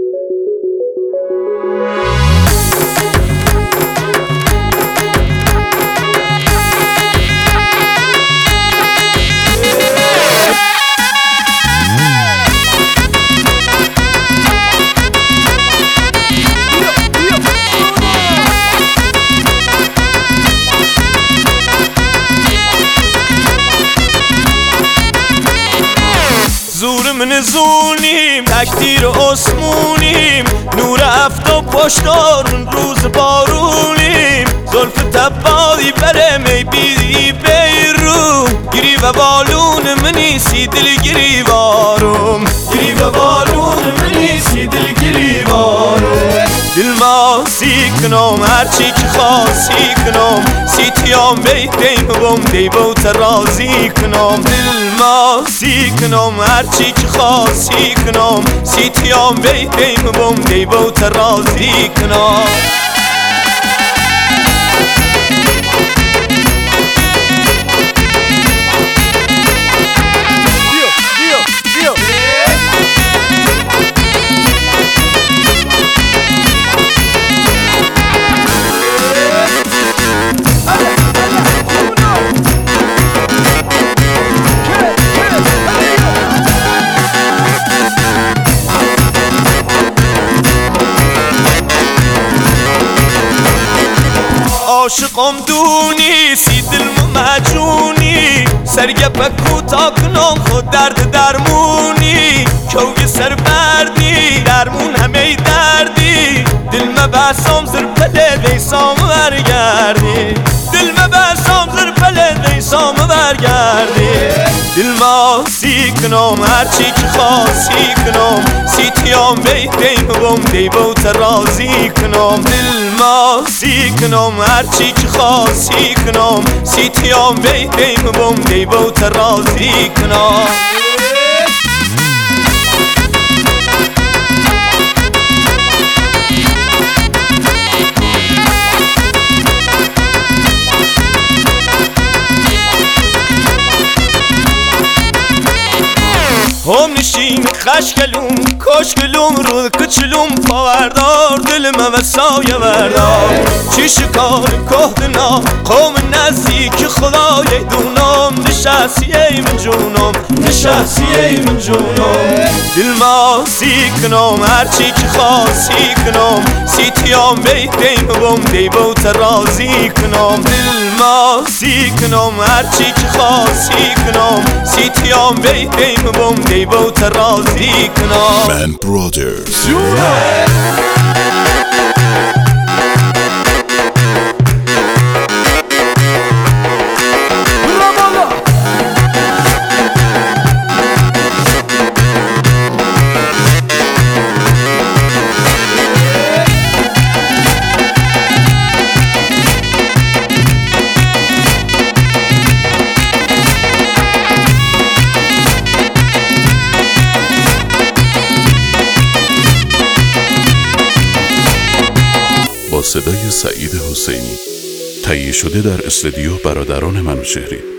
زور من زونیم تکدیر اسمونیم، نور افتاب پشتارون روز بارونیم، زلف تبادی بره می بیدی بیرو گیری و بالون منیسی دل گیری وارم، گیری و بالون منیسی دل گیری وارم. دل ماسی کنم هرچی که خاصی کنم، سیتیام بیتیم بم دیبو ترازی کنم. دل ماسی کنم هرچی که خاصی کنم، سیتیام بیتیم بم دیبو ترازی کنم. عاشقم دونی سی دل مجونی، سرگپ کوتا کنم خود درد درمونی، کوی سر بردی درمون همه دردی، دل مبسام زر پله دیسام برگردی، دل مبسام زر پله دیسام برگردی. دل ماسی کنم هرچی که خاصی کنم، سیتیام بیتیم بم دیبو ترازی کنم. دل ماسی کنم هرچی که خاصی کنم، سیتیام بیتیم بم دیبو ترازی کنم. هم نشین خشکلوم کشکلوم رو کچلوم پاوردار دلم و سایه بردار، چی شکار کهدنا قوم نزدیک خدای دونم، نشستیه من جونم نشستیه من جونم. دل ماسی کنم هرچی که خاصی کنم، سیتیام بیتیم بم دیبو ترازی کنم. دل ماسی کنم هرچی که خاصی کنم، سیتیام بیتیم بم دیبو ترازی کنم. من برادرز با صدای سعید حسینی، تهیه شده در استودیو برادران منوچهری.